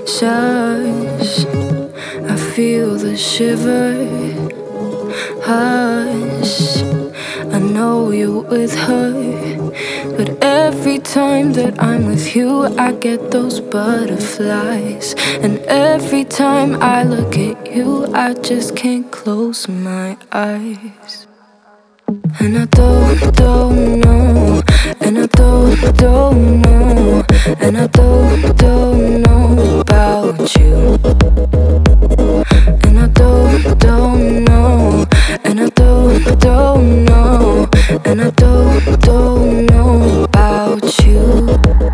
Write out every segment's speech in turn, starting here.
Shush, I feel the shiver. Hush, I know you're with her, but every time that I'm with you, I get those butterflies. And every time I look at you, I just can't close my eyes. And I don't know, and I don't know, and I don't know about you. And I don't know, and I don't know, and I don't know about you.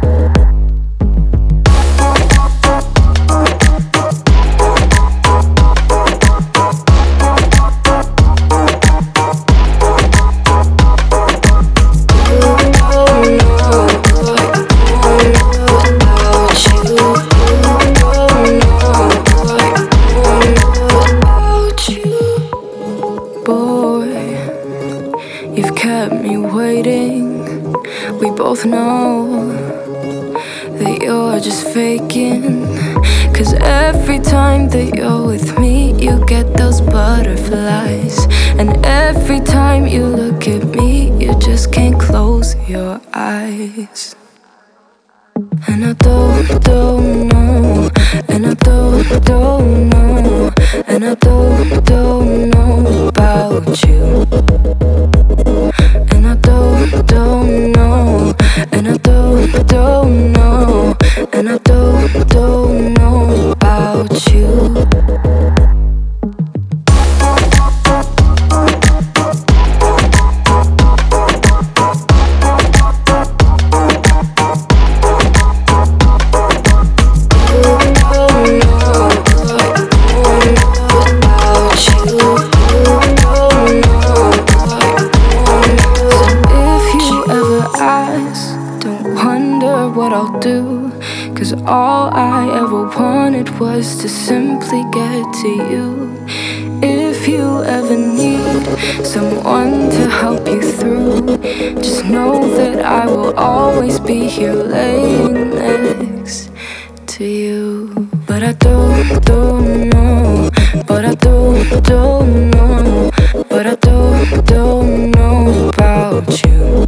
You've kept me waiting. We both know that you're just faking. 'Cause every time that you're with me, you get those butterflies. And every time you look at me, you just can't close your eyes. And I don't know, and I don't know, and I don't know about you. And I don't know, and I don't know, and I don't know about you. What I'll do, 'cause all I ever wanted was to simply get to you. If you ever need someone to help you through, just know that I will always be here laying next to you. But I don't know, but I don't know, but I don't know about you.